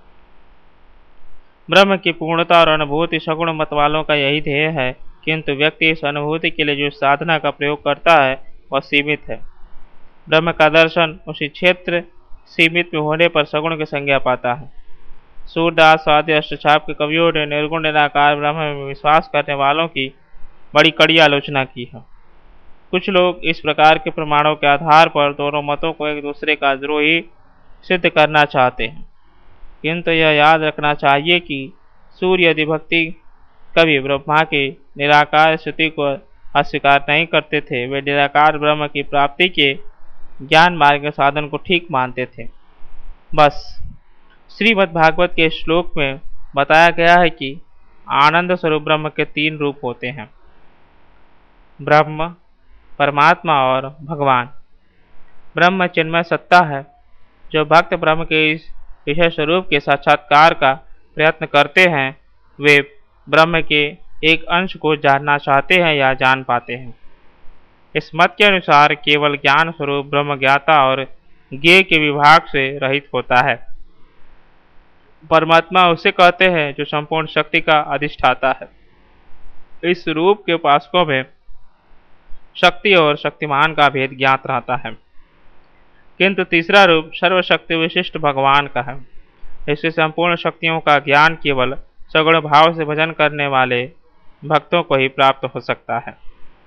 ब्रह्म की पूर्णता और अनुभूति सगुण मत वालों का यही ध्येय है, किंतु व्यक्ति इस अनुभूति के लिए जो साधना का प्रयोग करता है वह सीमित है। ब्रह्म का दर्शन उसी क्षेत्र सीमित में होने पर सगुण की संज्ञा पाता है। सूरदास आदि अष्टछाप के कवियों ने निर्गुण निराकार ब्रह्म में विश्वास करने वालों की बड़ी कड़ी आलोचना की है। कुछ लोग इस प्रकार के प्रमाणों के आधार पर दोनों मतों को एक दूसरे का द्रोही सिद्ध करना चाहते हैं, किंतु यह याद रखना चाहिए कि सूर्य यदि भक्ति कवि ब्रह्मा की निराकार स्थिति को अस्वीकार नहीं करते थे, वे निराकार ब्रह्म की प्राप्ति के ज्ञान मार्ग के साधन को ठीक मानते थे। बस श्रीमद् भागवत के श्लोक में बताया गया है कि आनंद स्वरूप ब्रह्म के 3 रूप होते हैं, ब्रह्म, परमात्मा और भगवान। ब्रह्म चिन्मय सत्ता है। जो भक्त ब्रह्म के इस विषय स्वरूप के साक्षात्कार का प्रयत्न करते हैं, वे ब्रह्म के एक अंश को जानना चाहते हैं या जान पाते हैं। इस मत के अनुसार केवल ज्ञान स्वरूप ब्रह्म ज्ञाता और ज्ञेय के विभाग से रहित होता है। परमात्मा उसे कहते हैं जो संपूर्ण शक्ति का अधिष्ठाता है। इस रूप के उपासकों में शक्ति और शक्तिमान का भेद ज्ञात रहता है, किंतु तीसरा रूप सर्वशक्ति विशिष्ट भगवान का है। इससे संपूर्ण शक्तियों का ज्ञान केवल सगुण भाव से भजन करने वाले भक्तों को ही प्राप्त हो सकता है।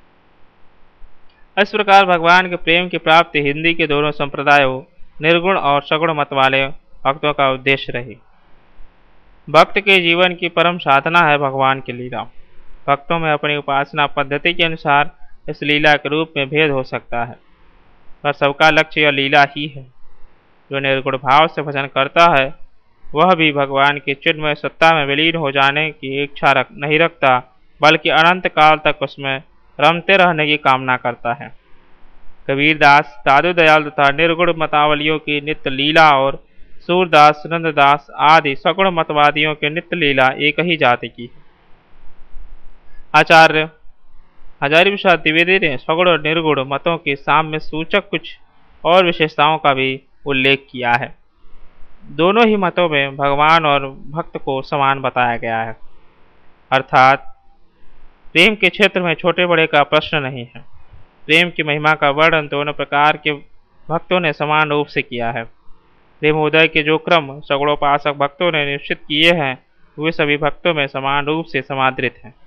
इस प्रकार भगवान के प्रेम की प्राप्ति हिंदी के दोनों संप्रदायों निर्गुण और सगुण मत वाले भक्तों का उद्देश्य रही। भक्त के जीवन की परम साधना है भगवान की लीला। भक्तों में अपनी उपासना पद्धति के अनुसार इस लीला के रूप में भेद हो सकता है, पर सबका लक्ष्य यह लीला ही है। जो निर्गुण भाव से भजन करता है, वह भी भगवान की चिन्मय सत्ता में विलीन हो जाने की इच्छा नहीं रखता, बल्कि अनंत काल तक उसमें रमते रहने की कामना करता है। कबीरदास, दादू दयाल तथा निर्गुण मतावलियों की नित्य लीला और सूरदास, नंददास आदि सगुण मतवादियों की नित्य लीला एक ही जाति की है। आचार्य हजारी प्रसाद द्विवेदी ने सगुण और निर्गुण मतों के साम्य सूचक कुछ और विशेषताओं का भी उल्लेख किया है। दोनों ही मतों में भगवान और भक्त को समान बताया गया है, अर्थात प्रेम के क्षेत्र में छोटे बड़े का प्रश्न नहीं है। प्रेम की महिमा का वर्णन दोनों प्रकार के भक्तों ने समान रूप से किया है। प्रेमोदय के जो क्रम सगुणोपासक भक्तों ने निश्चित किए हैं, वे सभी भक्तों में समान रूप से समादृत हैं।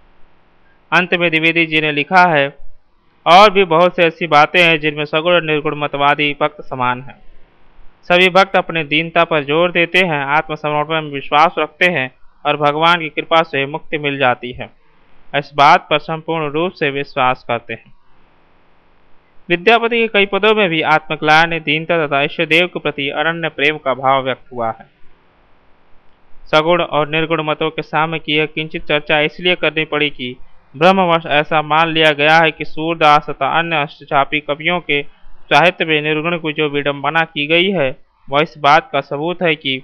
अंत में द्विवेदी जी ने लिखा है, और भी बहुत सी ऐसी बातें हैं जिनमें सगुण और निर्गुण मतवादी भक्त समान हैं। सभी भक्त अपने दीनता पर जोर देते हैं, आत्मसमर्पण में विश्वास रखते हैं और भगवान की कृपा से मुक्ति मिल जाती है, इस बात पर संपूर्ण रूप से विश्वास करते हैं। विद्यापति के कई पदों में भी आत्मकल्याण ने दीनता तथा ईष्टदेव के प्रति अनन्य प्रेम का भाव व्यक्त हुआ है। सगुण और निर्गुण मतों के सामने की यह किंचित चर्चा इसलिए करनी पड़ी कि ब्रह्मवश ऐसा मान लिया गया है कि सूरदास तथा अन्य अष्टचापी कवियों के साहित्य में निर्गुण की जो विडंबना की गई है, वह इस बात का सबूत है कि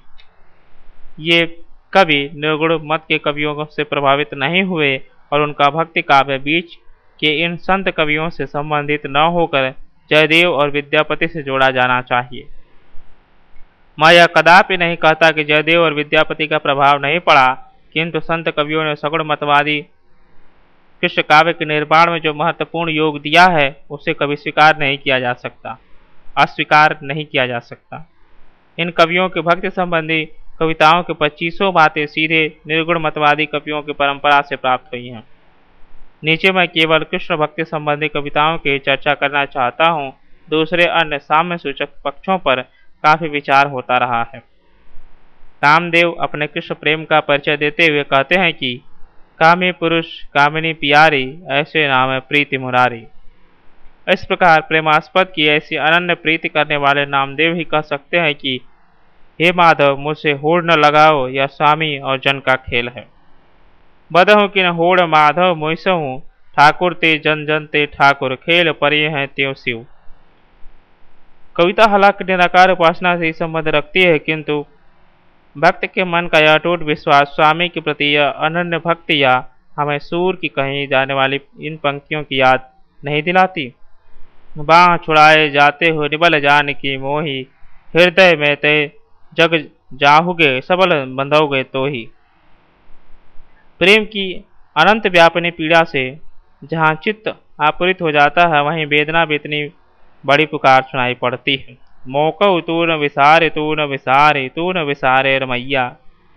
ये कवि निर्गुण मत के कवियों से प्रभावित नहीं हुए और उनका भक्ति काव्य बीच के इन संत कवियों से संबंधित न होकर जयदेव और विद्यापति से जोड़ा जाना चाहिए। मैं यह कदापि नहीं कहता कि जयदेव और विद्यापति का प्रभाव नहीं पड़ा, किंतु संत कवियों ने सगुण मतवादी कृष्ण काव्य के निर्माण में जो महत्वपूर्ण योग दिया है, उसे कभी स्वीकार नहीं किया जा सकता, अस्वीकार नहीं किया जा सकता। इन कवियों के भक्ति संबंधी कविताओं के 25 बातें सीधे निर्गुण मतवादी कवियों की परंपरा से प्राप्त हुई हैं। नीचे मैं केवल कृष्ण भक्ति संबंधी कविताओं की चर्चा करना चाहता हूँ, दूसरे अन्य साम्य सूचक पक्षों पर काफी विचार होता रहा है। कामदेव अपने कृष्ण प्रेम का परिचय देते हुए कहते हैं कि कामी पुरुष कामिनी प्यारी, ऐसे नाम है प्रीति मुरारी। इस प्रकार प्रेमास्पद की ऐसी अनन्य प्रीति करने वाले नामदेव ही कह सकते हैं कि हे माधव, मुझसे होड़ न लगाओ, यह स्वामी और जन का खेल है। बदहु कि न होड़ माधव मोइसहु, ठाकुर ते जन जन ते ठाकुर, खेल परिय हैं त्यों शिव। कविता हालांकि निराकार उपासना से ही संबंध रखती है, किंतु भक्त के मन का यह अटूट विश्वास स्वामी के प्रति यह अनन्य भक्ति या हमें सूर की कही जाने वाली इन पंक्तियों की याद नहीं दिलाती। बाह छुड़ाए जाते हो निबल जान की मोही, हृदय में ते जग जाहुगे सबल बंधोगे तो ही। प्रेम की अनंत व्यापनी पीड़ा से जहाँ चित्त आपुरित हो जाता है, वहीं वेदना भी इतनी बड़ी पुकार सुनाई पड़ती है। मौकऊ तू न विसारे, तू न विसारे, तू न विसारे रमैया।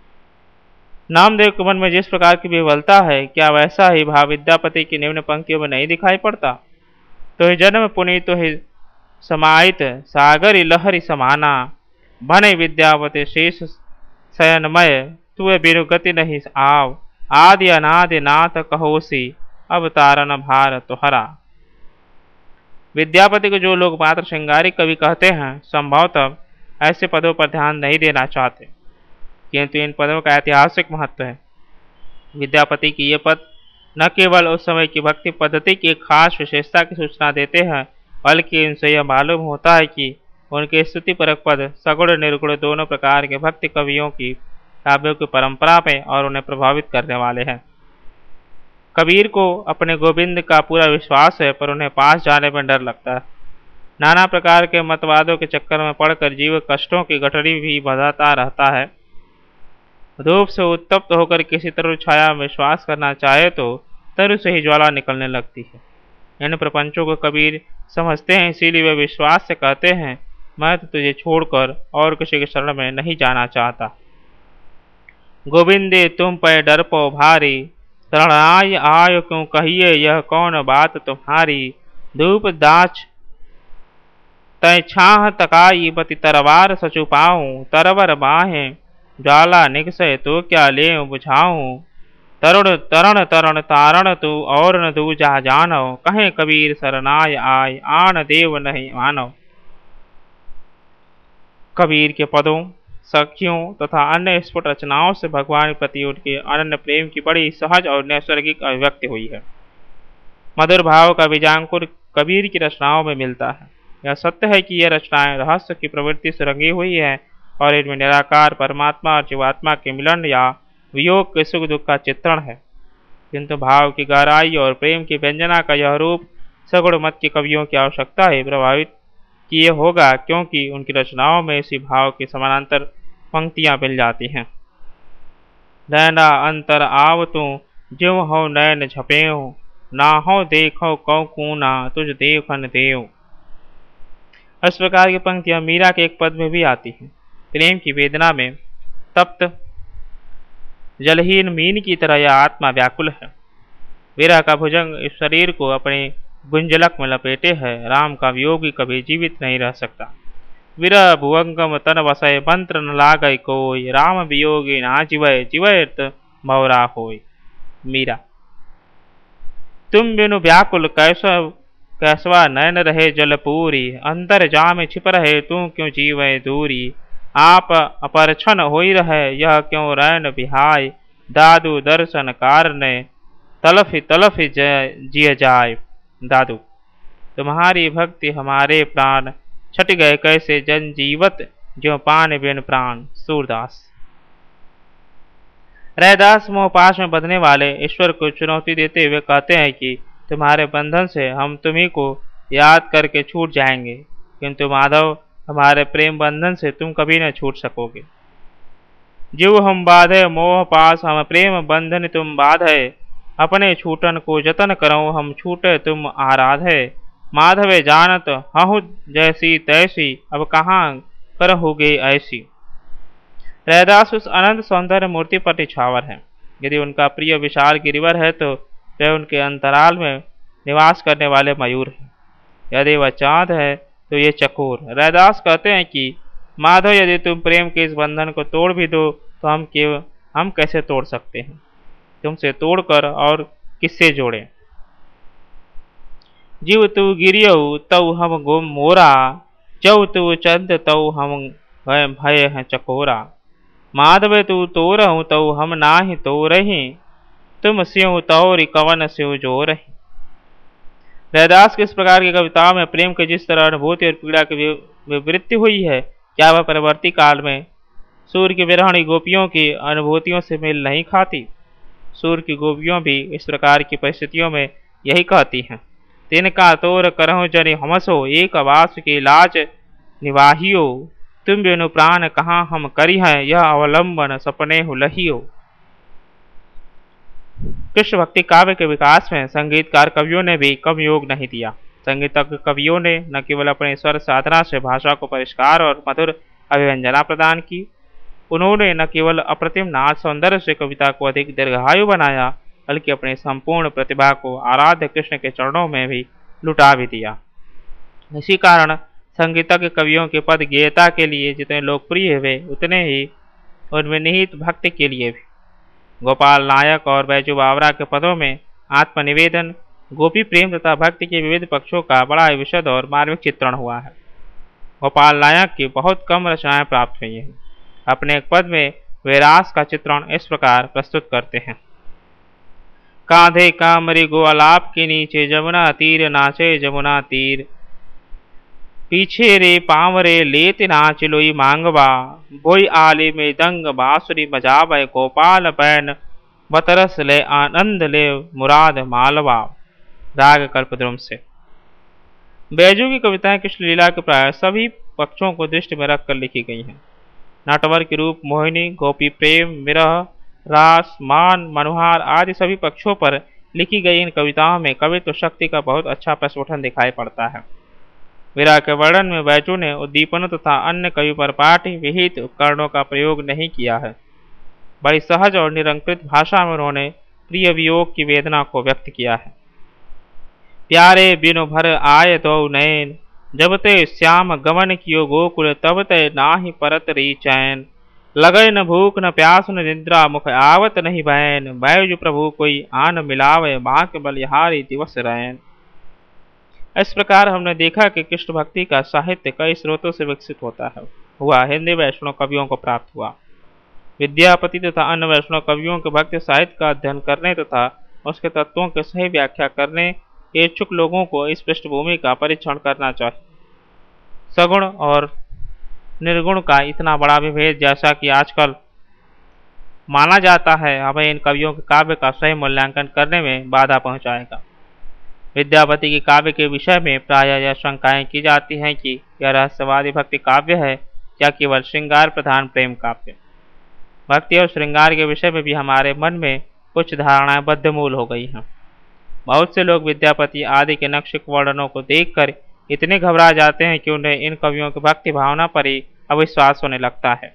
नामदेव के मन में जिस प्रकार की विह्वलता है, क्या वैसा ही भाव विद्यापति की निम्न पंक्तियों में नहीं दिखाई पड़ता? तो ही जन्म पुनीत तो ही समाहित सागरी लहरी समाना, बने विद्यापति शेष शयनमय, तुए बिनु गति नहीं आव, आदि अनादि नाथ कहोसी, अवतारण भार तुहरा। विद्यापति को जो लोग मात्र श्रृंगारी कवि कहते हैं, संभवतः ऐसे पदों पर ध्यान नहीं देना चाहते, किंतु इन पदों का ऐतिहासिक महत्व है। विद्यापति की ये पद न केवल उस समय की भक्ति पद्धति की एक खास विशेषता की सूचना देते हैं, बल्कि इनसे यह मालूम होता है कि उनके स्तुतिपरक पद सगुण निर्गुण दोनों प्रकार के भक्ति कवियों की काव्यों की परंपरा में और उन्हें प्रभावित करने वाले हैं। कबीर को अपने गोविंद का पूरा विश्वास है, पर उन्हें पास जाने में डर लगता है। नाना प्रकार के मतवादों के चक्कर में पड़कर जीव कष्टों की गठरी भी बधाता रहता है। धूप से उत्तप्त होकर किसी तरु छाया में विश्वास करना चाहे तो तरु से ही ज्वाला निकलने लगती है। इन प्रपंचों को कबीर समझते हैं, इसीलिए वे विश्वास से कहते हैं, मैं तो तुझे छोड़कर और किसी के शरण में नहीं जाना चाहता। गोविंदे तुम पे डर पो भारी, शरणाय आय क्यों कहिए, यह कौन बात तुम्हारी। धूप दाच तय छाह तकाई, बति तरवार सचु पाऊं, तरवर बाहें ज्वाला निकसे तो क्या ले बुझाऊं। तरुण तरण तरण तारण तू और न दूजा जानो, कहे कबीर शरणाय आय, आन देव नहीं मानो। कबीर के पदों, सखियों तथा अन्य स्फुट रचनाओं से भगवान के प्रति उनके अनन्य प्रेम की बड़ी सहज और नैसर्गिक अभिव्यक्ति हुई है। मधुर भाव का बीजांकुर कबीर की रचनाओं में मिलता है। यह सत्य है कि यह रचनाएं रहस्य की प्रवृत्ति से रंगी हुई है और इनमें निराकार परमात्मा और जीवात्मा के मिलन या वियोग के सुख दुख का चित्रण है, किंतु भाव की गहराई और प्रेम की व्यंजना का यह रूप सगुण मत के कवियों की आवश्यकता ही प्रभावित किए होगा, क्योंकि उनकी रचनाओं में इसी भाव के समानांतर पंक्तियां मिल जाती हैं। नैना अंतर आवतु ज्यों हो नैन झपेऊ, ना हो देखो कौ कूना तुझ देखन देव। इस प्रकार की पंक्तियां मीरा के एक पद में भी आती हैं। प्रेम की वेदना में तप्त जलहीन मीन की तरह यह आत्मा व्याकुल है। वीरा का भुजंग इस शरीर को अपने गुंजलक में लपेटे है। राम का वियोगी कभी जीवित नहीं रह सकता। विरह भुवंगम तन वसय मंत्र न लागय कोय, राम वियोगी ना जीवय जीवयत भवरा होय। मीरा। तुम बिनु व्याकुल कैसवा नयन रहे जलपूरी, अंतर जाम छिप रहे तू क्यों जीवय दूरी। आप अपरछन होई रहे यह क्यों रैन बिहाय, दादू दर्शन कारणे तलफि तलफि जिय जाय। दादू। तुम्हारी भक्ति हमारे प्राण छट गए कैसे जन जीवत, ज्यों पान बिन प्राण। सूरदास। रैदास मोहपाश में बंधने वाले ईश्वर को चुनौती देते हुए कहते हैं कि तुम्हारे बंधन से हम तुम्ही को याद करके छूट जाएंगे, किंतु माधव हमारे प्रेम बंधन से तुम कभी न छूट सकोगे। जीव हम बाधे मोह पास हम प्रेम बंधन तुम बाधे, अपने छूटन को जतन करो हम छूटे तुम आराधे। माधवे जानत हहु जैसी तैसी, अब कहाँ करहुगे ऐसी। रैदास उस अनंत सौंदर्य मूर्ति पर निछावर है। यदि उनका प्रिय विशाल गिरिवर है तो वह उनके अंतराल में निवास करने वाले मयूर हैं। यदि वह चांद है तो ये चकोर। रैदास कहते हैं कि माधव यदि तुम प्रेम के इस बंधन को तोड़ भी दो तो हम कैसे तोड़ सकते हैं, तुमसे तोड़कर और किससे जोड़ें। जीव तू गिरियऊ तऊ हम गुम मोरा, जऊ तू चंद तऊ हम भय हैं चकोरा। माधव तू तोरहु तऊ हम नाही तोरहि, तुम स्यों तौरि कवन स्यों जोरहि। रैदास के इस प्रकार की कविताओं में प्रेम के जिस तरह अनुभूति और पीड़ा की विवृत्ति हुई है, क्या वह परवर्ती काल में सूर्य की विरहणी गोपियों की अनुभूतियों से मेल नहीं खाती। सूर्य की गोपियों भी इस प्रकार की परिस्थितियों में यही कहती हैं। तिनका तोर करहु जनि हमसो, एक आवास की लाज निवाहियो। तुम बिनु प्राण कहाँ हम करी हैं, यह अवलंबन सपने हुलहियो। कृष्ण भक्ति काव्य के विकास में संगीतकार कवियों ने भी कम योग नहीं दिया। संगीतज्ञ कवियों ने न केवल अपने स्वर साधना से भाषा को परिष्कार और मधुर अभिव्यंजना प्रदान की, उन्होंने न केवल अप्रतिम नाच सौंदर्य से कविता को अधिक दीर्घायु बनाया, बल्कि अपनी संपूर्ण प्रतिभा को आराध्य कृष्ण के चरणों में भी लुटा भी दिया। इसी कारण संगीतज्ञ कवियों के पद गेयता के लिए जितने लोकप्रिय हुए, उतने ही उनमें निहित भक्ति के लिए भी। गोपाल नायक और बैजू बावरा के पदों में आत्मनिवेदन, गोपी प्रेम तथा भक्ति के विविध पक्षों का बड़ा विशद और मार्मिक चित्रण हुआ है। गोपाल नायक की बहुत कम रचनाएं प्राप्त हुई हैं। अपने एक पद में वे रास का चित्रण इस प्रकार प्रस्तुत करते हैं। कांधे कामरी गो अलाप के नीचे जमुना तीर नाचे जमुना तीर, पीछे रे पावरे लेत नाच लोई मांगवा, बोई आले में दंग बांसुरी बजावे गोपाल बैन, बतरस ले आनंद ले मुराद मालवा। राग कल्पद्रुम से। बैजू की कविताएं कृष्ण लीला के प्राय सभी पक्षों को दृष्टि में रखकर लिखी गई हैं। नटवर के रूप, मोहिनी, गोपी प्रेम, विरह, रास, मान, मनोहार आदि सभी पक्षों पर लिखी गई इन कविताओं में कवित्व शक्ति का बहुत अच्छा प्रस्फुटन दिखाई पड़ता है। विरह के वर्णन में बैजू ने उद्दीपनों तथा अन्य कवि परपाठ विहित उपकरणों का प्रयोग नहीं किया है। बड़ी सहज और निरंकृत भाषा में उन्होंने प्रिय वियोग की वेदना को व्यक्त किया है। प्यारे बिनु भर आय दो नैन, जब ते श्याम गमन कियो गोकुल, तब ते नाहि परत री चैन। लगय न भूख न प्यास न निद्रा, मुख आवत नहीं बैन। बैजु प्रभु कोई आन मिलावे, बांक बलिहारी दिवस रैन। इस प्रकार हमने देखा कि कृष्ण भक्ति का साहित्य कई स्रोतों से विकसित होता है हुआ हिंदी वैष्णव कवियों को प्राप्त हुआ। विद्यापति तथा अन्य वैष्णव कवियों के भक्ति साहित्य का अध्ययन करने तथा उसके तत्वों की सही व्याख्या करने इच्छुक लोगों को इस पृष्ठभूमि का परीक्षण करना चाहिए। सगुण और निर्गुण का इतना बड़ा विभेद जैसा कि आजकल माना जाता है, हमें इन कवियों के काव्य का सही मूल्यांकन करने में बाधा पहुंचाएगा। विद्यापति के काव्य के विषय में प्रायः यह शंकाएं की जाती हैं कि यह रहस्यवादी भक्ति काव्य है या केवल श्रृंगार प्रधान प्रेम काव्य। भक्ति और श्रृंगार के विषय में भी हमारे मन में कुछ धारणाएं बद्धमूल हो गई हैं। बहुत से लोग विद्यापति आदि के नक्शिक वर्णनों को देखकर इतने घबरा जाते हैं कि उन्हें इन कवियों की भक्ति भावना पर ही अविश्वास होने लगता है।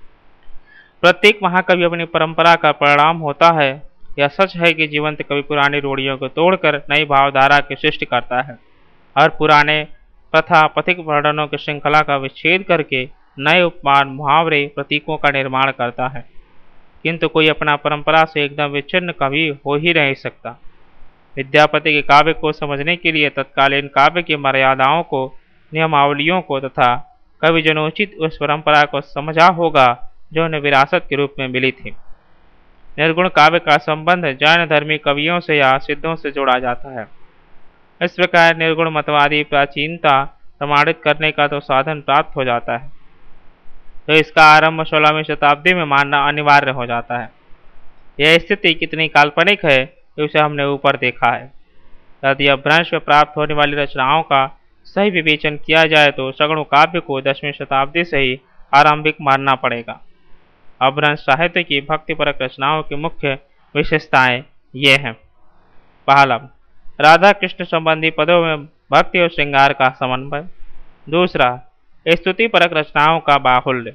प्रत्येक महाकवि अपनी परंपरा का परिणाम होता है। यह सच है कि जीवंत कवि पुरानी रूढ़ियों को तोड़कर नई भावधारा की सृष्टि करता है और पुराने प्रथा पथिक वर्णनों की श्रृंखला का विच्छेद करके नए उपमान मुहावरे प्रतीकों का निर्माण करता है। किंतु कोई अपना परंपरा से एकदम विच्छिन्न कवि हो ही नहीं सकता। विद्यापति के काव्य को समझने के लिए तत्कालीन काव्य की मर्यादाओं को, नियमावलियों को तथा कवि जनोचित उस परंपरा को समझा होगा जो उन्हें विरासत के रूप में मिली थी। निर्गुण काव्य का संबंध जैन धर्मी कवियों से या सिद्धों से जोड़ा जाता है। इस प्रकार निर्गुण मतवादी प्राचीनता प्रमाणित करने का तो साधन प्राप्त हो जाता है, तो इसका आरंभ 16वीं शताब्दी में मानना अनिवार्य हो जाता है। यह स्थिति कितनी काल्पनिक है उसे हमने ऊपर देखा है। यदि अपभ्रंश में प्राप्त होने वाली रचनाओं का सही विवेचन किया जाए तो सगुण काव्य को 10वीं शताब्दी से ही आरंभिक मानना पड़ेगा। अपभ्रंश साहित्य की भक्तिपरक रचनाओं की मुख्य विशेषताएं ये हैं। पहला, राधा कृष्ण संबंधी पदों में भक्ति और श्रृंगार का समन्वय। दूसरा, स्तुति परक रचनाओं का बाहुल्य,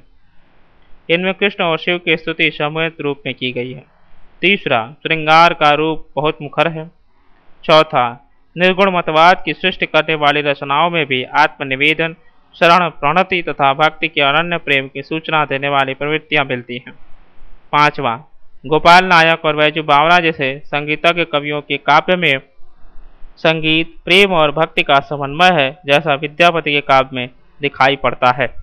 इनमें कृष्ण और शिव की स्तुति सम्मिलित रूप में की गई है। तीसरा, श्रृंगार का रूप बहुत मुखर है। चौथा, निर्गुण मतवाद की सृष्टि करने वाली रचनाओं में भी आत्मनिवेदन, शरण प्रणति तथा भक्ति के अनन्य प्रेम की सूचना देने वाली प्रवृत्तियां मिलती हैं। पांचवा, गोपाल नायक और बैजू बावरा जैसे संगीतज्ञ कवियों के काव्य में संगीत, प्रेम और भक्ति का समन्वय है, जैसा विद्यापति के काव्य में दिखाई पड़ता है।